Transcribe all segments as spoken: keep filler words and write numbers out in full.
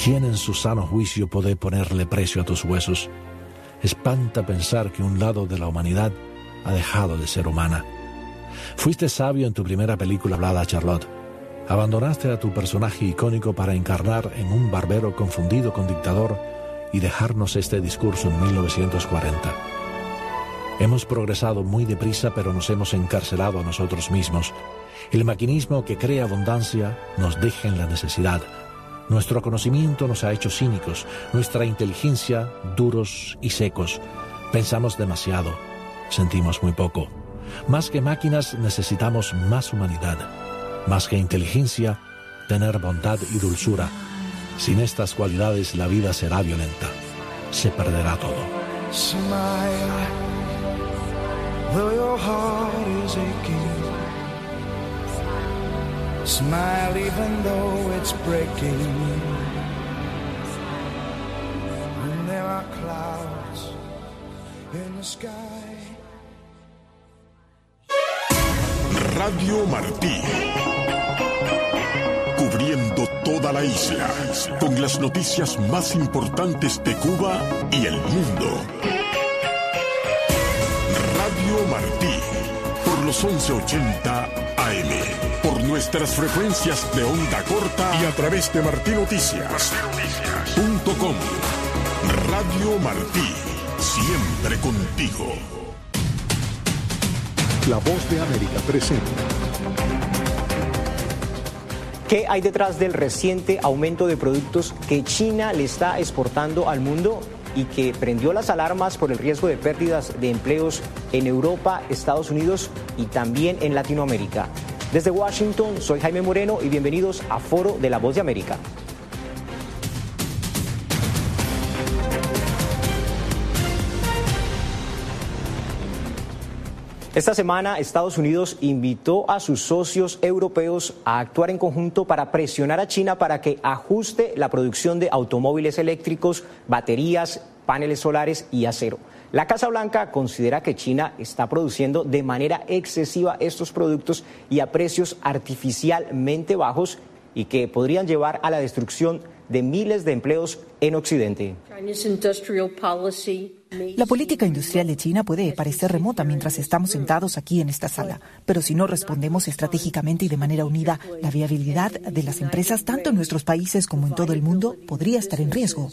¿Quién en su sano juicio puede ponerle precio a tus huesos? Espanta pensar que un lado de la humanidad ha dejado de ser humana. Fuiste sabio en tu primera película hablada, Charlotte. Abandonaste a tu personaje icónico para encarnar en un barbero confundido con dictador y dejarnos este discurso en mil novecientos cuarenta. Hemos progresado muy deprisa, pero nos hemos encarcelado a nosotros mismos. El maquinismo que crea abundancia nos deja en la necesidad. Nuestro conocimiento nos ha hecho cínicos, nuestra inteligencia duros y secos. Pensamos demasiado, sentimos muy poco. Más que máquinas necesitamos más humanidad. Más que inteligencia, tener bondad y dulzura. Sin estas cualidades la vida será violenta. Se perderá todo. Smile, though your heart is aching. Smile even though it's breaking. When there are clouds in the sky. Radio Martí. Cubriendo toda la isla, con las noticias más importantes de Cuba y el mundo. Radio Martí, por los once ochenta A M, por nuestras frecuencias de onda corta y a través de martinoticias punto com. Radio Martí, siempre contigo. La Voz de América presenta. ¿Qué hay detrás del reciente aumento de productos que China le está exportando al mundo y que prendió las alarmas por el riesgo de pérdidas de empleos en Europa, Estados Unidos y también en Latinoamérica? Desde Washington, soy Jaime Moreno y bienvenidos a Foro de la Voz de América. Esta semana, Estados Unidos invitó a sus socios europeos a actuar en conjunto para presionar a China para que ajuste la producción de automóviles eléctricos, baterías, paneles solares y acero. La Casa Blanca considera que China está produciendo de manera excesiva estos productos y a precios artificialmente bajos y que podrían llevar a la destrucción de miles de empleos en Occidente. La política industrial de China puede parecer remota mientras estamos sentados aquí en esta sala, pero si no respondemos estratégicamente y de manera unida, la viabilidad de las empresas, tanto en nuestros países como en todo el mundo, podría estar en riesgo.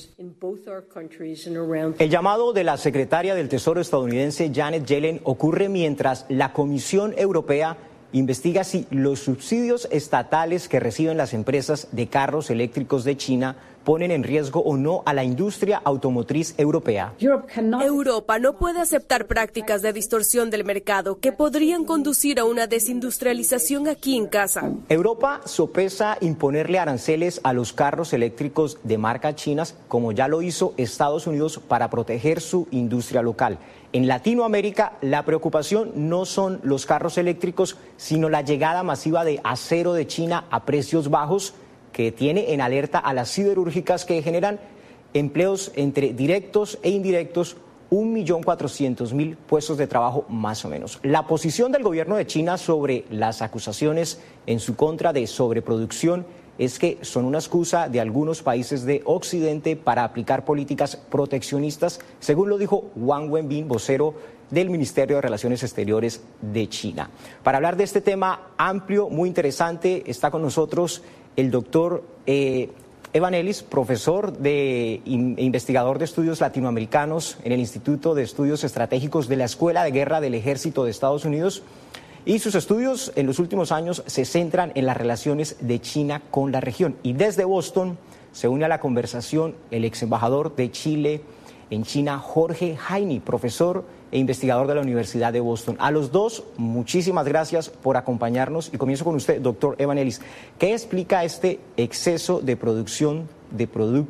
El llamado de la secretaria del Tesoro estadounidense Janet Yellen ocurre mientras la Comisión Europea investiga si los subsidios estatales que reciben las empresas de carros eléctricos de China ponen en riesgo o no a la industria automotriz europea. Europa no puede aceptar prácticas de distorsión del mercado que podrían conducir a una desindustrialización aquí en casa. Europa sopesa imponerle aranceles a los carros eléctricos de marca chinas, como ya lo hizo Estados Unidos para proteger su industria local. En Latinoamérica, la preocupación no son los carros eléctricos, sino la llegada masiva de acero de China a precios bajos, que tiene en alerta a las siderúrgicas que generan empleos entre directos e indirectos, un millón cuatrocientos mil puestos de trabajo más o menos. La posición del gobierno de China sobre las acusaciones en su contra de sobreproducción es que son una excusa de algunos países de Occidente para aplicar políticas proteccionistas, según lo dijo Wang Wenbin, vocero del Ministerio de Relaciones Exteriores de China. Para hablar de este tema amplio, muy interesante, está con nosotros el doctor eh, Evan Ellis, profesor de, e investigador de estudios latinoamericanos en el Instituto de Estudios Estratégicos de la Escuela de Guerra del Ejército de Estados Unidos. Y sus estudios en los últimos años se centran en las relaciones de China con la región. Y desde Boston se une a la conversación el ex embajador de Chile en China, Jorge Jaini, profesor e investigador de la Universidad de Boston. A los dos, muchísimas gracias por acompañarnos. Y comienzo con usted, doctor Evan Ellis. ¿Qué explica este exceso de producción de productos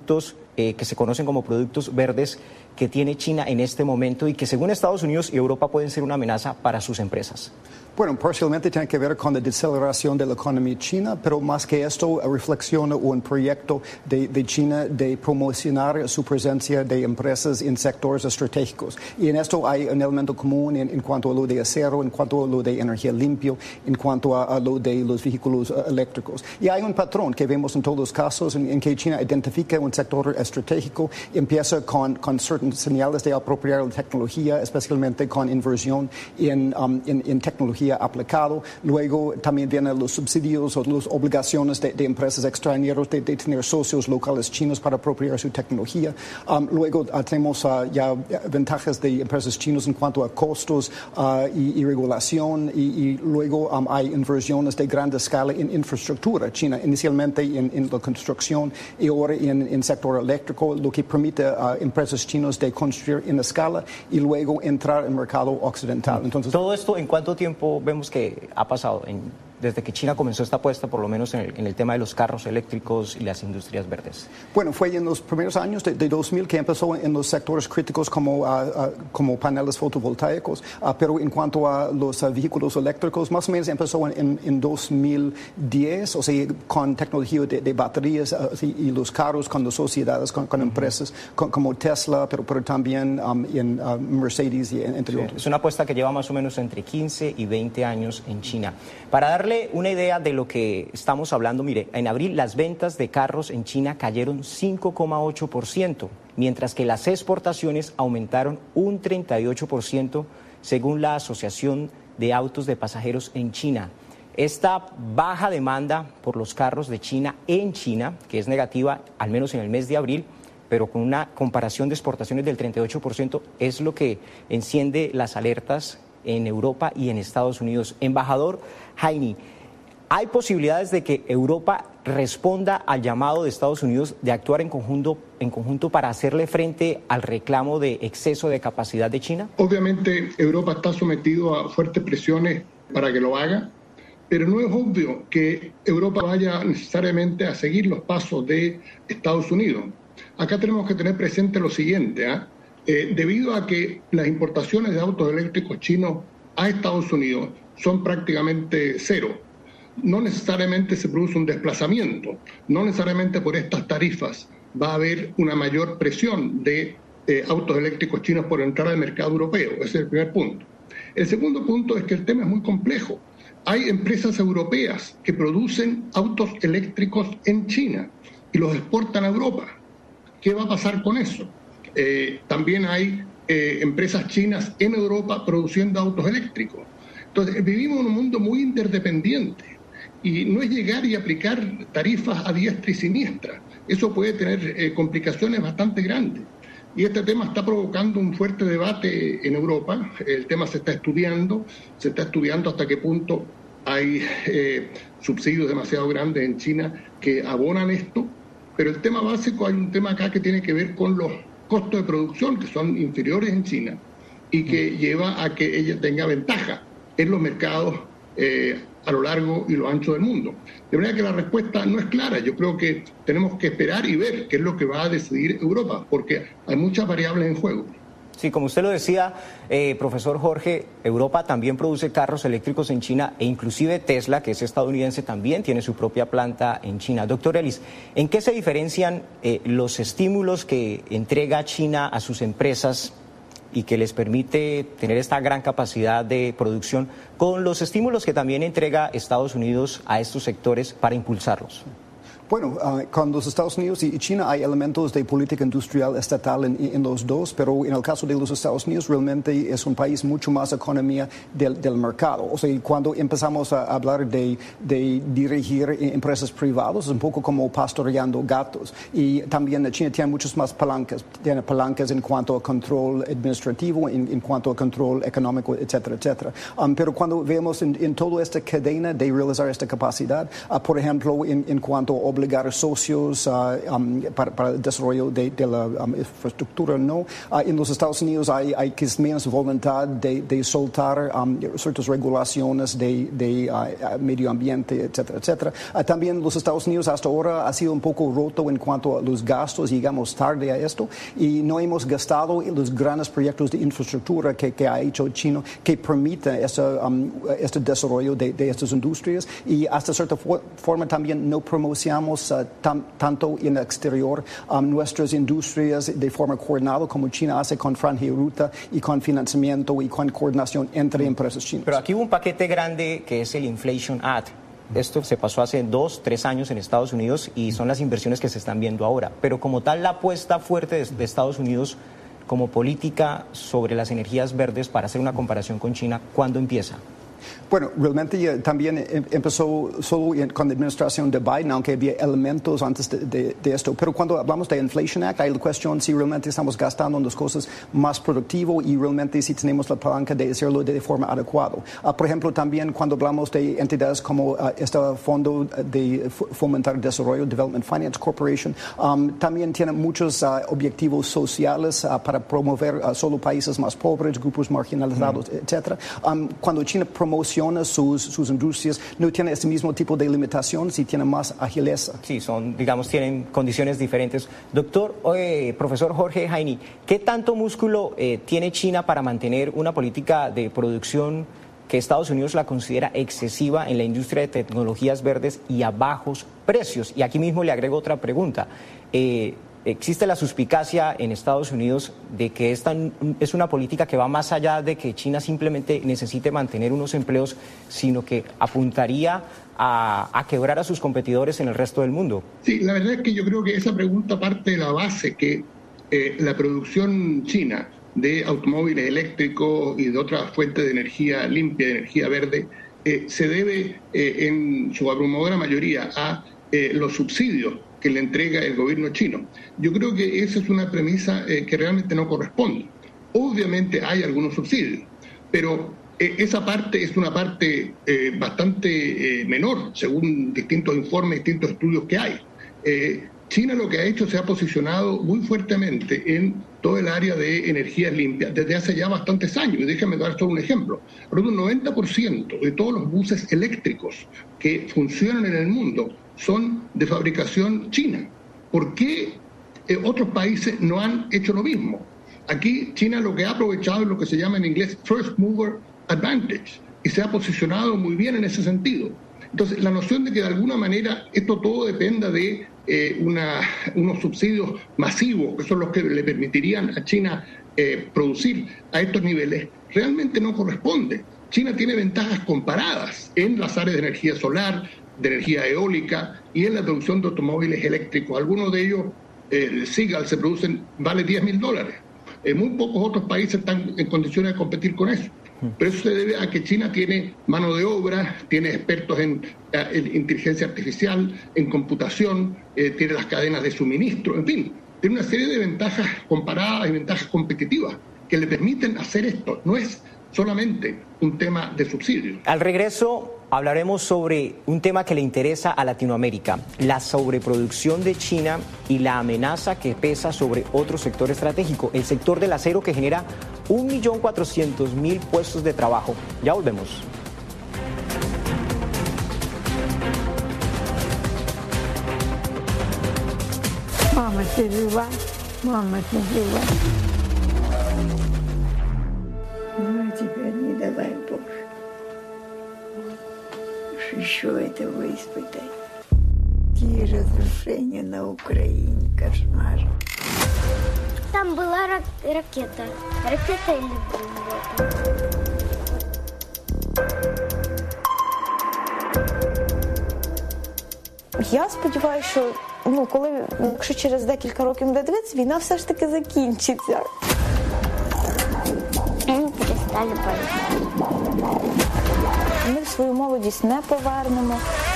eh, que se conocen como productos verdes que tiene China en este momento y que según Estados Unidos y Europa pueden ser una amenaza para sus empresas? Bueno, parcialmente tiene que ver con la deceleración de la economía china, pero más que esto reflexiona un proyecto de, de China de promocionar su presencia de empresas en sectores estratégicos. Y en esto hay un elemento común en, en cuanto a lo de acero, en cuanto a lo de energía limpia, en cuanto a, a lo de los vehículos uh, eléctricos. Y hay un patrón que vemos en todos los casos en, en que China identifica un sector estratégico, empieza con, con ciertas señales de apropiar la tecnología, especialmente con inversión en, um, en, en tecnología aplicado. Luego también vienen los subsidios o las obligaciones de, de empresas extranjeras de, de tener socios locales chinos para apropiar su tecnología. Um, luego uh, tenemos uh, ya ventajas de empresas chinas en cuanto a costos uh, y, y regulación y, y luego um, hay inversiones de gran escala en infraestructura china, inicialmente en, en la construcción y ahora en el sector eléctrico, lo que permite a uh, empresas chinas de construir en escala y luego entrar en el mercado occidental. Entonces, ¿todo esto en cuánto tiempo vemos que ha pasado en, desde que China comenzó esta apuesta, por lo menos en el, en el tema de los carros eléctricos y las industrias verdes? Bueno, fue en los primeros años de, de dos mil que empezó en los sectores críticos como, uh, uh, como paneles fotovoltaicos, uh, pero en cuanto a los uh, vehículos eléctricos, más o menos empezó en, en, en dos mil diez, o sea, con tecnología de, de baterías uh, y los carros con las sociedades, con, con uh-huh. empresas con, como Tesla, pero, pero también um, en uh, Mercedes y entre sí, otros. Es una apuesta que lleva más o menos entre quince y veinte años en China. Para darle una idea de lo que estamos hablando, mire, en abril las ventas de carros en China cayeron cinco coma ocho por ciento, mientras que las exportaciones aumentaron un treinta y ocho por ciento según la Asociación de Autos de Pasajeros en China. Esta baja demanda por los carros de China en China, que es negativa al menos en el mes de abril, pero con una comparación de exportaciones del treinta y ocho por ciento, es lo que enciende las alertas en Europa y en Estados Unidos. Embajador Jaime, ¿hay posibilidades de que Europa responda al llamado de Estados Unidos de actuar en conjunto, en conjunto para hacerle frente al reclamo de exceso de capacidad de China? Obviamente Europa está sometido a fuertes presiones para que lo haga, pero no es obvio que Europa vaya necesariamente a seguir los pasos de Estados Unidos. Acá tenemos que tener presente lo siguiente, ¿eh? Eh, debido a que las importaciones de autos eléctricos chinos a Estados Unidos son prácticamente cero, no necesariamente se produce un desplazamiento, no necesariamente por estas tarifas va a haber una mayor presión de eh, autos eléctricos chinos por entrar al mercado europeo. Ese es el primer punto. El segundo punto es que el tema es muy complejo. Hay empresas europeas que producen autos eléctricos en China y los exportan a Europa. ¿Qué va a pasar con eso? Eh, también hay eh, empresas chinas en Europa produciendo autos eléctricos. Entonces, vivimos en un mundo muy interdependiente y no es llegar y aplicar tarifas a diestra y siniestra. Eso puede tener eh, complicaciones bastante grandes. Y este tema está provocando un fuerte debate en Europa. El tema se está estudiando, se está estudiando hasta qué punto hay eh, subsidios demasiado grandes en China que abonan esto. Pero el tema básico, hay un tema acá que tiene que ver con los costos de producción que son inferiores en China y que lleva a que ella tenga ventaja en los mercados eh, a lo largo y lo ancho del mundo. De manera que la respuesta no es clara. Yo creo que tenemos que esperar y ver qué es lo que va a decidir Europa, porque hay muchas variables en juego. Sí, como usted lo decía, eh, profesor Jorge, Europa también produce carros eléctricos en China e inclusive Tesla, que es estadounidense, también tiene su propia planta en China. Doctor Ellis, ¿en qué se diferencian eh, los estímulos que entrega China a sus empresas y que les permite tener esta gran capacidad de producción con los estímulos que también entrega Estados Unidos a estos sectores para impulsarlos? Bueno, uh, con los Estados Unidos y China hay elementos de política industrial estatal en, en los dos, pero en el caso de los Estados Unidos realmente es un país mucho más economía del, del mercado. O sea, cuando empezamos a hablar de, de dirigir empresas privadas, es un poco como pastoreando gatos. Y también China tiene muchas más palancas, tiene palancas en cuanto a control administrativo, en, en cuanto a control económico, etcétera, etcétera. Um, pero cuando vemos en, en toda esta cadena de realizar esta capacidad, uh, por ejemplo, en, en cuanto a obligar socios uh, um, para, para el desarrollo de, de la um, infraestructura, no. Uh, en los Estados Unidos hay, hay que es menos voluntad de, de soltar um, ciertas regulaciones de, de uh, medio ambiente, etcétera, etcétera. Uh, también los Estados Unidos hasta ahora ha sido un poco roto en cuanto a los gastos, llegamos tarde a esto y no hemos gastado en los grandes proyectos de infraestructura que, que ha hecho China que permita ese, um, este desarrollo de, de estas industrias y hasta cierta for- forma también no promocionamos uh, tam, tanto en el exterior um, nuestras industrias de forma coordinada como China hace con Franja y Ruta y con financiamiento y con coordinación entre empresas chinas. Pero aquí hubo un paquete grande que es el Inflation Act. Esto se pasó hace dos, tres años en Estados Unidos y son las inversiones que se están viendo ahora. Pero como tal, la apuesta fuerte de, de Estados Unidos como política sobre las energías verdes, para hacer una comparación con China, ¿cuándo empieza? Bueno, realmente ya también empezó solo con la administración de Biden, aunque había elementos antes de, de, de esto. Pero cuando hablamos de Inflation Act, hay la cuestión si realmente estamos gastando en las cosas más productivo y realmente si tenemos la palanca de hacerlo de forma adecuada. Uh, por ejemplo, también cuando hablamos de entidades como uh, este Fondo de Fomentar el Desarrollo, Development Finance Corporation, um, también tiene muchos uh, objetivos sociales uh, para promover uh, solo países más pobres, grupos marginalizados, mm. etcétera. Um, cuando China promociona Sus, sus industrias, no tiene ese mismo tipo de limitación, si tiene más agileza. Sí, son, digamos, tienen condiciones diferentes. Doctor, eh, profesor Jorge Jaini, ¿qué tanto músculo eh, tiene China para mantener una política de producción que Estados Unidos la considera excesiva en la industria de tecnologías verdes y a bajos precios? Y aquí mismo le agrego otra pregunta. Eh, ¿Existe la suspicacia en Estados Unidos de que esta es una política que va más allá de que China simplemente necesite mantener unos empleos, sino que apuntaría a, a quebrar a sus competidores en el resto del mundo? Sí, la verdad es que yo creo que esa pregunta parte de la base que eh, la producción china de automóviles eléctricos y de otras fuentes de energía limpia, de energía verde, eh, se debe eh, en su abrumadora mayoría a eh, los subsidios que le entrega el gobierno chino. Yo creo que esa es una premisa eh, que realmente no corresponde. Obviamente hay algunos subsidios, pero eh, esa parte es una parte eh, bastante eh, menor, según distintos informes, distintos estudios que hay. Eh, China lo que ha hecho se ha posicionado muy fuertemente en todo el área de energías limpias desde hace ya bastantes años. Y déjame dar solo un ejemplo. Un noventa por ciento de todos los buses eléctricos que funcionan en el mundo son de fabricación china. ¿Por qué eh, otros países no han hecho lo mismo? Aquí China lo que ha aprovechado es lo que se llama en inglés First Mover Advantage y se ha posicionado muy bien en ese sentido. Entonces, la noción de que de alguna manera esto todo dependa de eh, una, unos subsidios masivos, que son los que le permitirían a China eh, producir a estos niveles, realmente no corresponde. China tiene ventajas comparadas en las áreas de energía solar, de energía eólica y en la producción de automóviles eléctricos. Algunos de ellos, eh, el Seagull, se producen, vale diez mil dólares. Eh, muy pocos otros países están en condiciones de competir con eso. Pero eso se debe a que China tiene mano de obra, tiene expertos en, en inteligencia artificial, en computación, eh, tiene las cadenas de suministro, en fin, tiene una serie de ventajas comparadas y ventajas competitivas que le permiten hacer esto. No es solamente un tema de subsidio. Al regreso hablaremos sobre un tema que le interesa a Latinoamérica, la sobreproducción de China y la amenaza que pesa sobre otro sector estratégico, el sector del acero, que genera un millón cuatrocientos mil puestos de trabajo. Ya volvemos. Mama, ты жива? Мама, ты жива? Ну, теперь не давай, Боже. Уж еще этого испытать. Какие разрушения на Украине, кошмар. Там была рак- ракета. Ракета или бомба? Я сподіваюся, що ну, коли, якщо через декілька років буде дивитися, війна все ж таки закінчиться. Ми перестали боятися. Ми свою молодість не повернемо.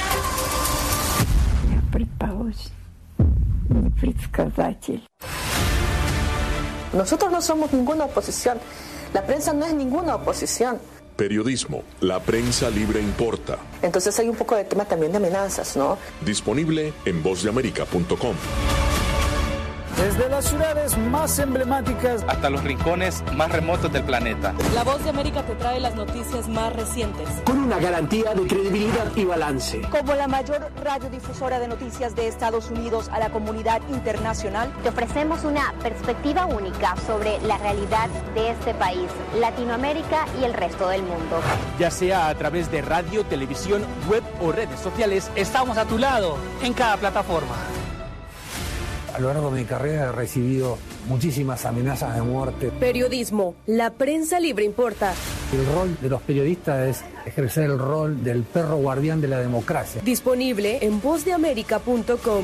Я предположим, не предсказатель. Nosotros no somos ninguna oposición. La prensa no es ninguna oposición. Periodismo, la prensa libre importa. Entonces hay un poco de tema también de amenazas, ¿no? Disponible en voz de américa punto com. Desde las ciudades más emblemáticas hasta los rincones más remotos del planeta. La Voz de América te trae las noticias más recientes. Con una garantía de credibilidad y balance. Como la mayor radiodifusora de noticias de Estados Unidos a la comunidad internacional, te ofrecemos una perspectiva única sobre la realidad de este país, Latinoamérica y el resto del mundo. Ya sea a través de radio, televisión, web o redes sociales, estamos a tu lado en cada plataforma. A lo largo de mi carrera he recibido muchísimas amenazas de muerte. Periodismo, la prensa libre importa. El rol de los periodistas es ejercer el rol del perro guardián de la democracia. Disponible en voz de américa punto com.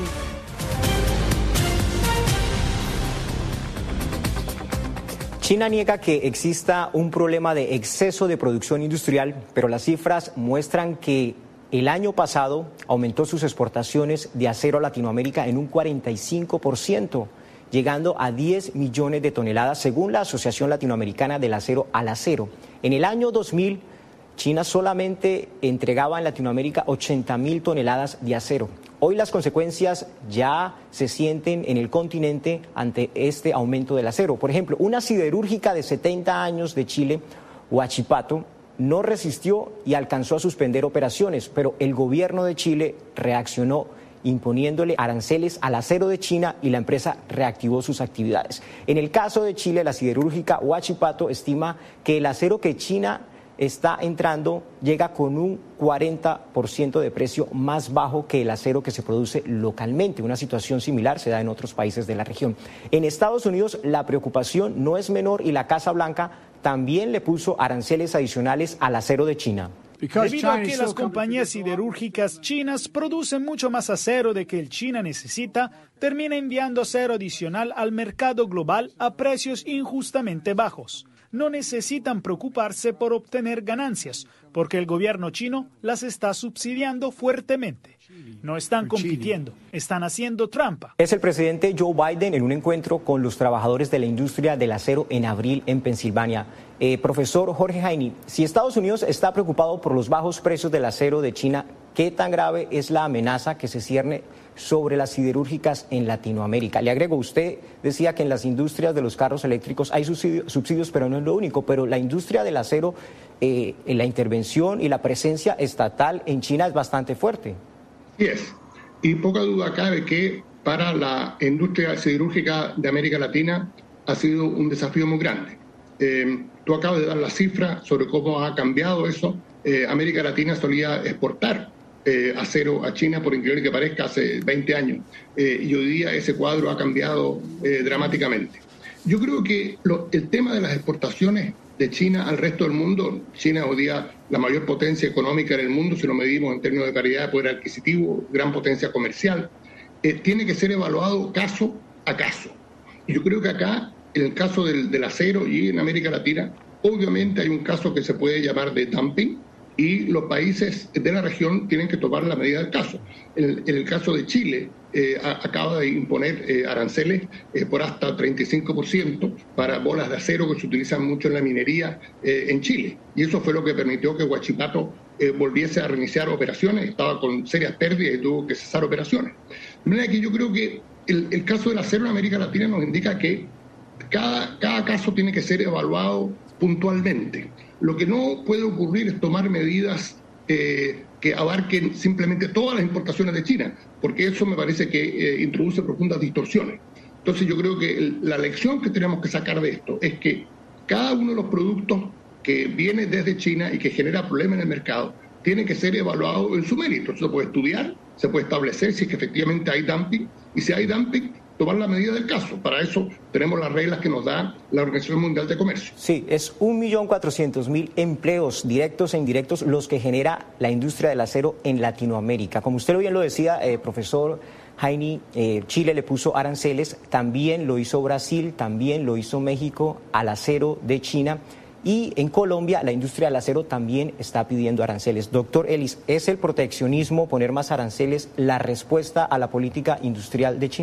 China niega que exista un problema de exceso de producción industrial, pero las cifras muestran que el año pasado aumentó sus exportaciones de acero a Latinoamérica en un cuarenta y cinco por ciento, llegando a diez millones de toneladas, según la Asociación Latinoamericana del Acero al Acero. En el año dos mil, China solamente entregaba en Latinoamérica ochenta mil toneladas de acero. Hoy las consecuencias ya se sienten en el continente ante este aumento del acero. Por ejemplo, una siderúrgica de setenta años de Chile, Huachipato, no resistió y alcanzó a suspender operaciones, pero el gobierno de Chile reaccionó imponiéndole aranceles al acero de China y la empresa reactivó sus actividades. En el caso de Chile, la siderúrgica Huachipato estima que el acero que China está entrando llega con un cuarenta por ciento de precio más bajo que el acero que se produce localmente. Una situación similar se da en otros países de la región. En Estados Unidos la preocupación no es menor y la Casa Blanca también le puso aranceles adicionales al acero de China. Debido a que las compañías siderúrgicas chinas producen mucho más acero de que el China necesita, termina enviando acero adicional al mercado global a precios injustamente bajos. No necesitan preocuparse por obtener ganancias, porque el gobierno chino las está subsidiando fuertemente. No están compitiendo, están haciendo trampa. Es el presidente Joe Biden en un encuentro con los trabajadores de la industria del acero en abril en Pensilvania. Eh, profesor Jorge Jaini, si Estados Unidos está preocupado por los bajos precios del acero de China, ¿qué tan grave es la amenaza que se cierne sobre las siderúrgicas en Latinoamérica? Le agrego, usted decía que en las industrias de los carros eléctricos hay subsidios, subsidios pero no es lo único, pero la industria del acero, eh, la intervención y la presencia estatal en China es bastante fuerte. Sí es, y poca duda cabe que para la industria siderúrgica de América Latina ha sido un desafío muy grande. Eh, tú acabas de dar la cifra sobre cómo ha cambiado eso. Eh, América Latina solía exportar eh, acero a China, por increíble que parezca, hace veinte años. Eh, y hoy día ese cuadro ha cambiado eh, dramáticamente. Yo creo que lo, el tema de las exportaciones de China al resto del mundo, China es hoy día la mayor potencia económica en el mundo, si lo medimos en términos de paridad de poder adquisitivo, gran potencia comercial, eh, tiene que ser evaluado caso a caso. Y yo creo que acá, en el caso del, del acero y en América Latina, obviamente hay un caso que se puede llamar de dumping, y los países de la región tienen que tomar la medida del caso. En, en el caso de Chile, eh, a, acaba de imponer eh, aranceles eh, por hasta treinta y cinco por ciento para bolas de acero que se utilizan mucho en la minería eh, en Chile. Y eso fue lo que permitió que Huachipato eh, volviese a reiniciar operaciones, estaba con serias pérdidas y tuvo que cesar operaciones. De manera que yo creo que el, el caso del acero en América Latina nos indica que cada, cada caso tiene que ser evaluado puntualmente. Lo que no puede ocurrir es tomar medidas eh, que abarquen simplemente todas las importaciones de China, porque eso me parece que eh, introduce profundas distorsiones. Entonces yo creo que el, la lección que tenemos que sacar de esto es que cada uno de los productos que viene desde China y que genera problemas en el mercado tiene que ser evaluado en su mérito. Se puede estudiar, se puede establecer si es que efectivamente hay dumping, y si hay dumping, tomar la medida del caso. Para eso tenemos las reglas que nos da la Organización Mundial de Comercio. Sí, es un millón cuatrocientos mil empleos directos e indirectos los que genera la industria del acero en Latinoamérica. Como usted bien lo decía, eh, profesor Jaini, eh, Chile le puso aranceles, también lo hizo Brasil, también lo hizo México al acero de China. Y en Colombia la industria del acero también está pidiendo aranceles. Doctor Ellis, ¿es el proteccionismo, poner más aranceles, la respuesta a la política industrial de China?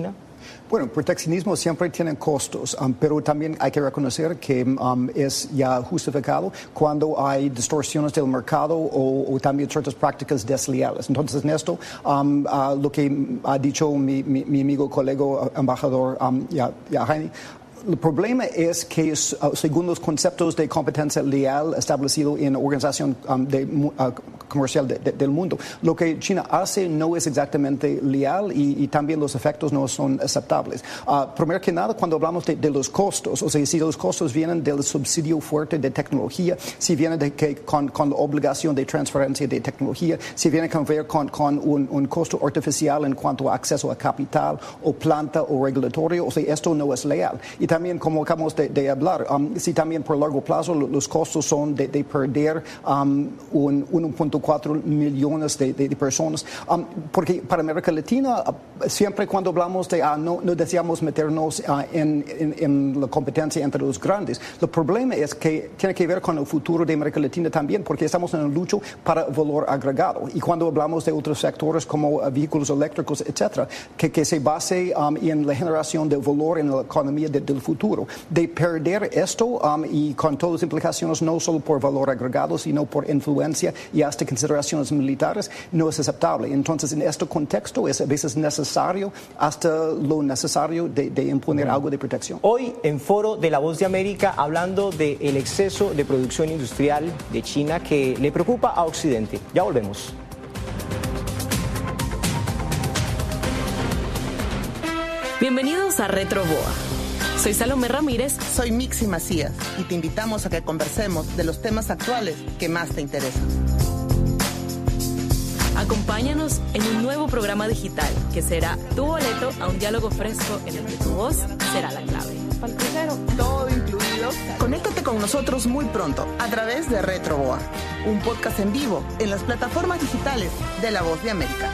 Bueno, proteccionismo siempre tiene costos, um, pero también hay que reconocer que um, es ya justificado cuando hay distorsiones del mercado o, o también ciertas prácticas desleales. Entonces, en esto, um, uh, lo que ha dicho mi, mi, mi amigo, colega, uh, embajador um, ya, ya Jaime, el problema es que, uh, según los conceptos de competencia leal establecido en la Organización um, de, uh, Comercial de, de, del Mundo, lo que China hace no es exactamente leal y, y también los efectos no son aceptables. Uh, primero que nada, cuando hablamos de, de los costos, o sea, si los costos vienen del subsidio fuerte de tecnología, si vienen de que, con, con la obligación de transferencia de tecnología, si viene a ver con, con un, un costo artificial en cuanto a acceso a capital o planta o regulatorio, o sea, esto no es leal. Y también, como acabamos de, de hablar, um, si también por largo plazo los costos son de, de perder um, un uno punto cuatro millones de, de, de personas, um, porque para América Latina uh, siempre cuando hablamos de uh, no, no deseamos meternos uh, en, en, en la competencia entre los grandes, el problema es que tiene que ver con el futuro de América Latina también, porque estamos en el lucho para valor agregado, y cuando hablamos de otros sectores como uh, vehículos eléctricos, etcétera, que, que se base um, en la generación de valor en la economía de, del futuro, de perder esto um, y con todas las implicaciones no solo por valor agregado, sino por influencia y hasta consideraciones militares, no es aceptable. Entonces, en este contexto es a veces necesario, hasta lo necesario, de, de imponer uh-huh. algo de protección. Hoy, en Foro de La Voz de América, hablando del exceso de producción industrial de China que le preocupa a Occidente. Ya volvemos. Bienvenidos a Retro Boa. Soy Salomé Ramírez. Soy Mixi Macías y te invitamos a que conversemos de los temas actuales que más te interesan. Acompáñanos en un nuevo programa digital que será tu boleto a un diálogo fresco en el que tu voz será la clave. Todo incluido. Conéctate con nosotros muy pronto a través de Retro Boa, un podcast en vivo en las plataformas digitales de La Voz de América.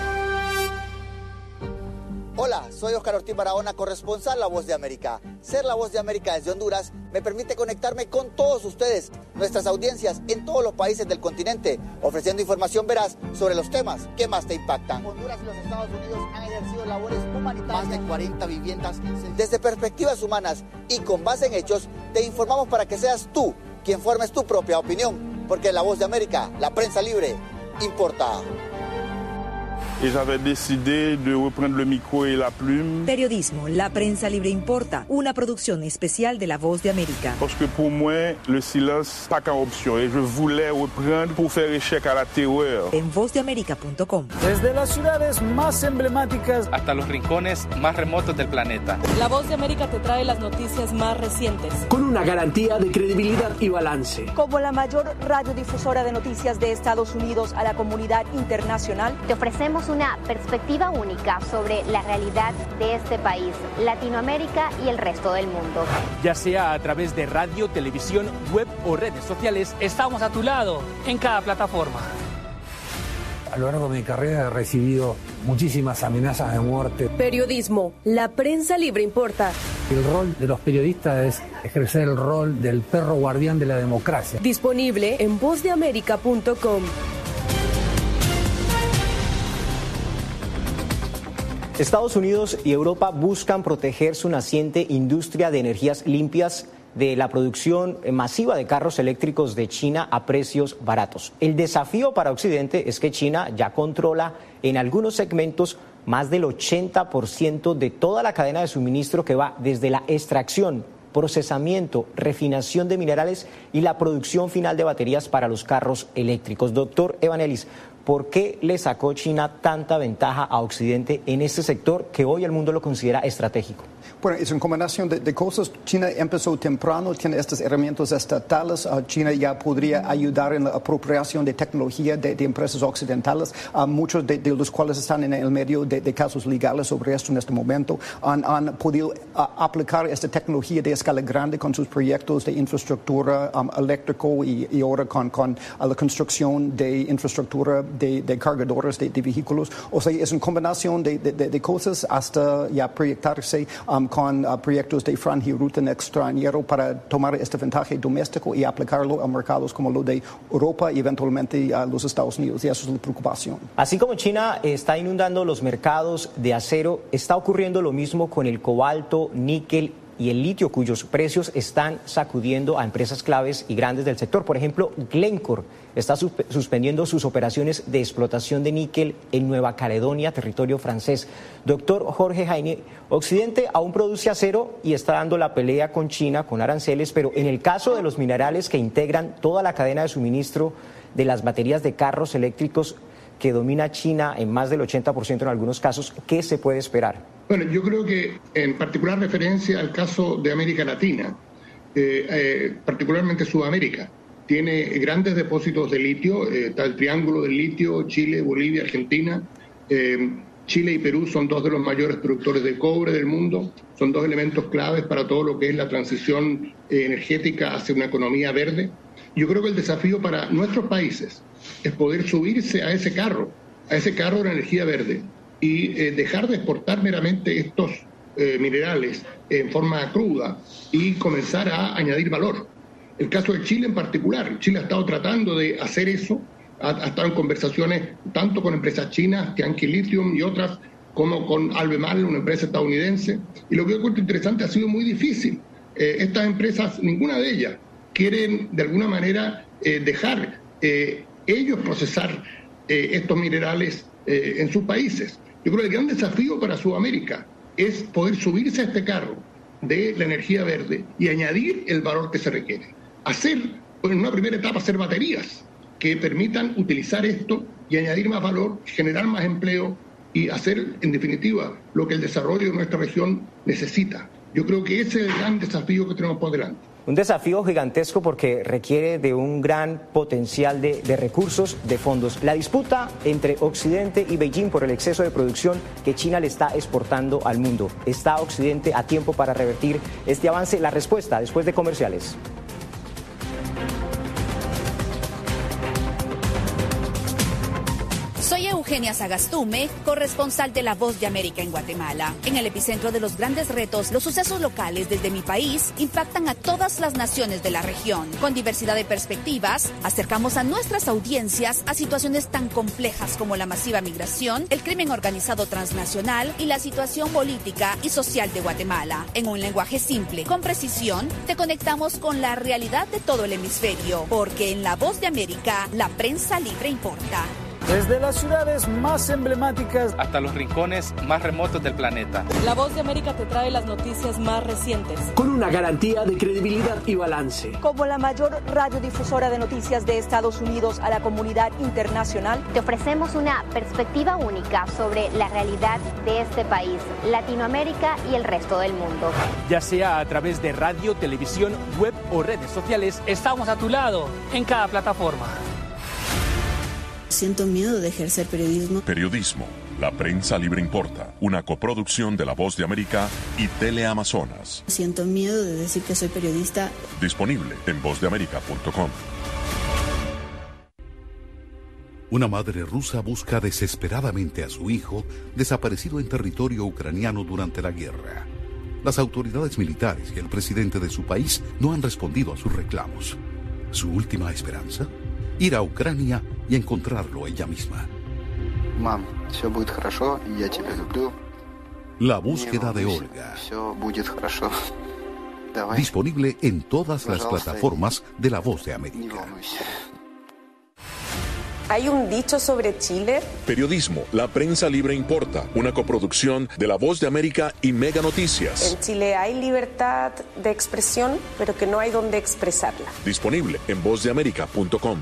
Hola, soy Oscar Ortiz Barahona, corresponsal La Voz de América. Ser La Voz de América desde Honduras me permite conectarme con todos ustedes, nuestras audiencias en todos los países del continente, ofreciendo información veraz sobre los temas que más te impactan. Honduras y los Estados Unidos han ejercido labores humanitarias. Más de cuarenta viviendas. Desde perspectivas humanas y con base en hechos, te informamos para que seas tú quien formes tu propia opinión, porque La Voz de América, la prensa libre, importa. Y j'avais décidé de reprendre le micro et la plume. Periodismo, la prensa libre importa, una producción especial de La Voz de América. Parce que pour moi, le silence pas qu'une option et je voulais reprendre pour faire échec à la terreur. En voz de américa punto com. Desde las ciudades más emblemáticas hasta los rincones más remotos del planeta. La Voz de América te trae las noticias más recientes. Con una garantía de credibilidad y balance. Como la mayor radiodifusora de noticias de Estados Unidos a la comunidad internacional, te ofrecemos una perspectiva única sobre la realidad de este país, Latinoamérica y el resto del mundo. Ya sea a través de radio, televisión, web o redes sociales, estamos a tu lado en cada plataforma. A lo largo de mi carrera he recibido muchísimas amenazas de muerte. Periodismo, la prensa libre importa. El rol de los periodistas es ejercer el rol del perro guardián de la democracia. Disponible en voz de américa punto com. Estados Unidos y Europa buscan proteger su naciente industria de energías limpias de la producción masiva de carros eléctricos de China a precios baratos. El desafío para Occidente es que China ya controla en algunos segmentos más del ochenta por ciento de toda la cadena de suministro que va desde la extracción, procesamiento, refinación de minerales y la producción final de baterías para los carros eléctricos. Doctor Evanelis, ¿por qué le sacó China tanta ventaja a Occidente en este sector que hoy el mundo lo considera estratégico? Bueno, es una combinación de, de cosas. China empezó temprano, tiene estas herramientas estatales. Uh, China ya podría ayudar en la apropiación de tecnología de, de empresas occidentales, uh, muchos de, de los cuales están en el medio de, de casos legales sobre esto en este momento. Han, han podido uh, aplicar esta tecnología de escala grande con sus proyectos de infraestructura um, eléctrico y, y ahora con, con uh, la construcción de infraestructura de, de cargadores de, de vehículos. O sea, es una combinación de, de, de cosas hasta ya proyectarse um, con uh, proyectos de franja y ruta en extranjero para tomar este ventaja doméstico y aplicarlo a mercados como lo de Europa y eventualmente a los Estados Unidos. Y eso es la preocupación. Así como China está inundando los mercados de acero, está ocurriendo lo mismo con el cobalto, níquel y el litio, cuyos precios están sacudiendo a empresas claves y grandes del sector. Por ejemplo, Glencore está suspendiendo sus operaciones de explotación de níquel en Nueva Caledonia, territorio francés. Doctor Jorge Jaime, Occidente aún produce acero y está dando la pelea con China con aranceles, pero en el caso de los minerales que integran toda la cadena de suministro de las baterías de carros eléctricos que domina China en más del ochenta por ciento en algunos casos, ¿qué se puede esperar? Bueno, yo creo que en particular referencia al caso de América Latina, eh, eh, particularmente Sudamérica, tiene grandes depósitos de litio, eh, está el triángulo del litio, Chile, Bolivia, Argentina. Eh, Chile y Perú son dos de los mayores productores de cobre del mundo, son dos elementos claves para todo lo que es la transición eh, energética hacia una economía verde. Yo creo que el desafío para nuestros países es poder subirse a ese carro, a ese carro de la energía verde, y eh, dejar de exportar meramente estos eh, minerales en forma cruda y comenzar a añadir valor. El caso de Chile en particular, Chile ha estado tratando de hacer eso, ha, ha estado en conversaciones tanto con empresas chinas, Tianqi Lithium y otras, como con Albemarle, una empresa estadounidense, y lo que yo encuentro interesante ha sido muy difícil. Eh, estas empresas, ninguna de ellas, quieren de alguna manera eh, dejar eh, ellos procesar eh, estos minerales eh, en sus países. Yo creo que el gran desafío para Sudamérica es poder subirse a este carro de la energía verde y añadir el valor que se requiere. Hacer, en una primera etapa, hacer baterías que permitan utilizar esto y añadir más valor, generar más empleo y hacer, en definitiva, lo que el desarrollo de nuestra región necesita. Yo creo que ese es el gran desafío que tenemos por delante. Un desafío gigantesco porque requiere de un gran potencial de, de recursos, de fondos. La disputa entre Occidente y Beijing por el exceso de producción que China le está exportando al mundo. ¿Está Occidente a tiempo para revertir este avance? La respuesta después de comerciales. Soy Eugenia Sagastume, corresponsal de La Voz de América en Guatemala. En el epicentro de los grandes retos, los sucesos locales desde mi país impactan a todas las naciones de la región. Con diversidad de perspectivas, acercamos a nuestras audiencias a situaciones tan complejas como la masiva migración, el crimen organizado transnacional y la situación política y social de Guatemala. En un lenguaje simple, con precisión, te conectamos con la realidad de todo el hemisferio, porque en La Voz de América, la prensa libre importa. Desde las ciudades más emblemáticas hasta los rincones más remotos del planeta. La Voz de América te trae las noticias más recientes. Con una garantía de credibilidad y balance. Como la mayor radiodifusora de noticias de Estados Unidos a la comunidad internacional, te ofrecemos una perspectiva única sobre la realidad de este país, Latinoamérica y el resto del mundo. Ya sea a través de radio, televisión, web o redes sociales, estamos a tu lado en cada plataforma. Siento miedo de ejercer periodismo. Periodismo. La prensa libre importa. Una coproducción de La Voz de América y Teleamazonas. Siento miedo de decir que soy periodista. Disponible en voz de américa punto com. Una madre rusa busca desesperadamente a su hijo desaparecido en territorio ucraniano durante la guerra. Las autoridades militares y el presidente de su país no han respondido a sus reclamos. ¿Su última esperanza? Ir a Ucrania y encontrarlo ella misma. Mam, все будет хорошо, я тебя люблю. La búsqueda de Olga. Все будет хорошо. Давай. Disponible en todas las plataformas de La Voz de América. ¿Hay un dicho sobre Chile? Periodismo. La prensa libre importa. Una coproducción de La Voz de América y Mega Noticias. En Chile hay libertad de expresión, pero que no hay donde expresarla. Disponible en voz de américa punto com.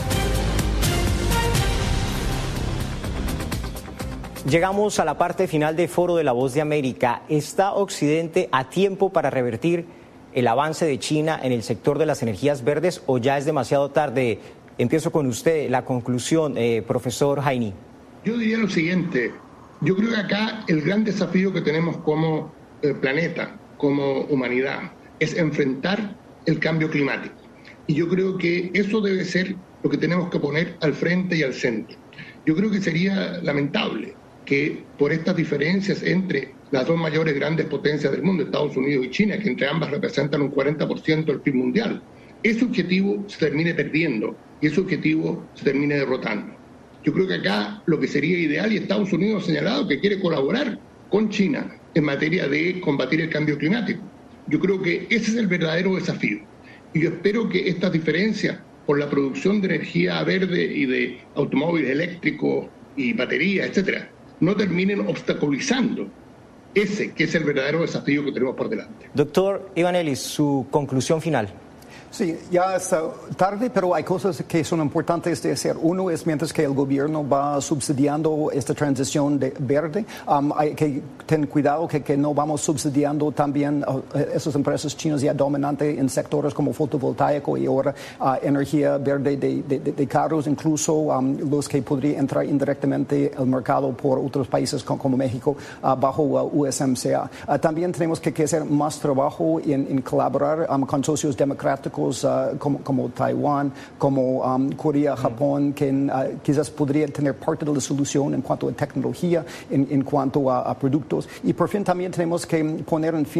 Llegamos a la parte final de Foro de La Voz de América. ¿Está Occidente a tiempo para revertir el avance de China en el sector de las energías verdes o ya es demasiado tarde? Empiezo con usted, la conclusión, eh, profesor Jaini. Yo diría lo siguiente, yo creo que acá el gran desafío que tenemos como eh, planeta, como humanidad, es enfrentar el cambio climático. Y yo creo que eso debe ser lo que tenemos que poner al frente y al centro. Yo creo que sería lamentable que por estas diferencias entre las dos mayores grandes potencias del mundo, Estados Unidos y China, que entre ambas representan un cuarenta por ciento del P I B mundial, ese objetivo se termine perdiendo y ese objetivo se termine derrotando. Yo creo que acá lo que sería ideal, y Estados Unidos ha señalado que quiere colaborar con China en materia de combatir el cambio climático. Yo creo que ese es el verdadero desafío. Y yo espero que estas diferencias por la producción de energía verde y de automóviles eléctricos y baterías, etcétera, no terminen obstaculizando ese que es el verdadero desafío que tenemos por delante. Doctor Ivanelis, su conclusión final. Sí, ya está tarde, pero hay cosas que son importantes de hacer. Uno es mientras que el gobierno va subsidiando esta transición de verde, um, hay que tener cuidado que, que no vamos subsidiando también uh, esas empresas chinas ya dominantes en sectores como fotovoltaico y ahora uh, energía verde de, de, de carros, incluso um, los que podrían entrar indirectamente al mercado por otros países como, como México uh, bajo uh, U S M C A. Uh, también tenemos que, que hacer más trabajo en, en colaborar um, con socios democráticos Uh, como, como Taiwán, como um, Corea, Japón, que uh, quizás podría tener parte de la solución en cuanto a tecnología, en, en cuanto a, a productos. Y por fin también tenemos que poner en fin